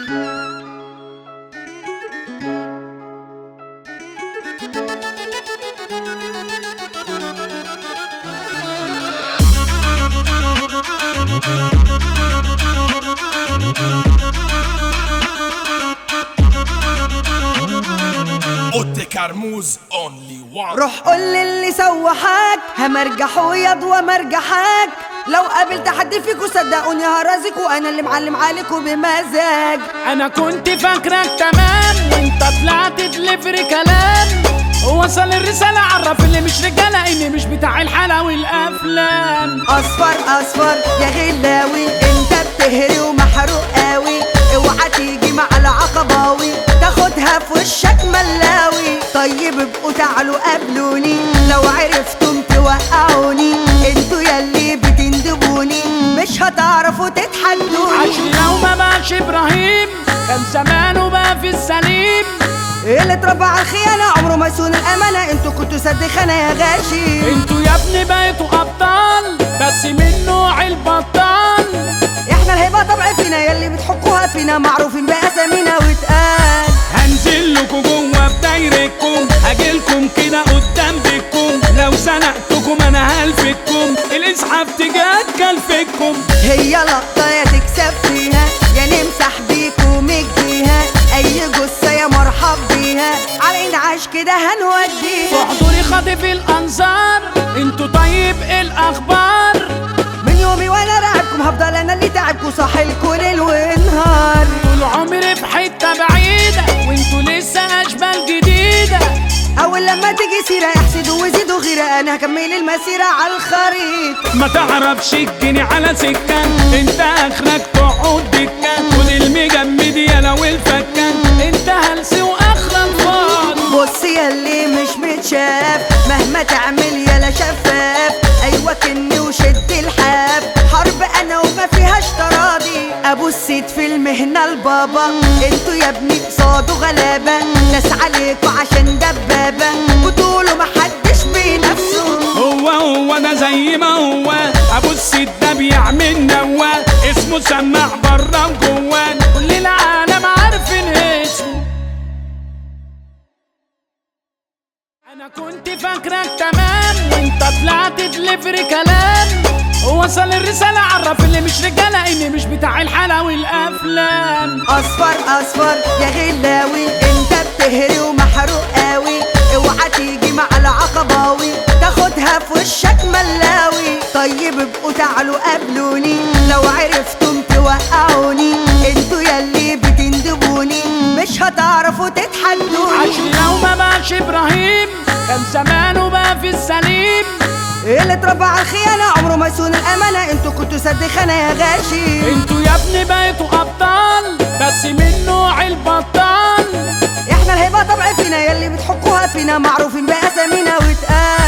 كرموز اونلي وان. روح قول للي سوحك همرجح وياض ومرجحك، لو قابلت حد فيكو صدقوني هرازك، وانا اللي معلم عليكو بمزاج. انا كنت فاكرك تمام وانت طلعت تلفري كلام، وصل الرسالة عرف اللي مش رجالة اني مش بتاع الحلا والافلام. اصفر اصفر يا غلاوي انت بتهري ومحروق قوي، اوعى تيجي مع العقباوي تاخدها في وشك ملاوي. طيب ابقوا تعالوا قابلوني لو عرفتم توقعوني، انتوا ياللي بتندبوني مش هتعرفوا تتحدوني. عشان لو ما بقاش ابراهيم كان زمانه بقى في السليم، اللي اتربى على الخيانة عمره ما يصون الأمانة، انتوا كنتوا سد خانة يا غاشي. انتوا يا ابني بقيتوا أبطال بس من نوع البطال. احنا الهيبة طبع فينا ياللي بتحكوها فينا، معروفين بأسامينا واتقال. هنزل لكم جوه بدايرتكم، هاجيلكم كده قدام بيتكم، لو زنقتكم انا هلفتكم، الاسعاف تجاد كلفتكم. هي لقطة يا تكسب فيها يا نمسح بيكم الجيها، اي جثة يا مرحب بيها على انعاش كده هنوديها. في حضوري خاطف الانظار انتوا طيب ايه الاخبار؟ من يومي وانا راعبكم هفضل انا اللي تعبكم صاحي الكل ونهار. طول عمري في حتة بعيدة وانتوا لسه اشبال جديدة، اول لما تيجي سيرة يحسدوا ويزيدوا غيرة، انا هكمل المسيرة على الخريطة. ما تعرفش الجني على سكة انت اخرك تقعد دكة، كل المجمد يالا والفكة انت هلسي واخرك فاضي. بص ياللي مش متشاف مهما تعمل يالا شفاف، ايوه كني وشد الحاف، حرب انا وما فيهاش تراضي. ابو السيد في المهنة البابا، انتوا يا ابني قصاده غلابة، ناس عليكوا عشان دبابة وتقولوا محدش بنفسه. هو ده زي ما هو ابو السيد ده بيعمل نوا، اسمه سماع برا وجوان كل العالم عارفين اسمه. انا كنت فاكرك تمام وانت طلعت تلفري كلام، وصل الرسالة عرف اللي مش رجالة اني مش بتاع الحلا والافلام. اصفر اصفر يا غلاوي انت بتهري ومحروق قوي، اوعى تيجي مع العقباوي تاخدها في وشك ملاوي. طيب ابقوا تعالوا قابلوني لو عرفتم توقعوني، انتوا ياللي بتندبوني مش هتعرفوا تتحدوني. عشان لو ما بقاش ابراهيم كان زمانه بقى في السليم، اللي اتربى على الخيانة عمره ما يصون الأمانة، انتوا كنتوا سد خانة يا غاشي. انتوا يا ابني بقيتوا أبطال بس من نوع البطال. احنا الهيبة طبع فينا ياللي بتحكوها فينا، معروفين بأسامينا واتقال.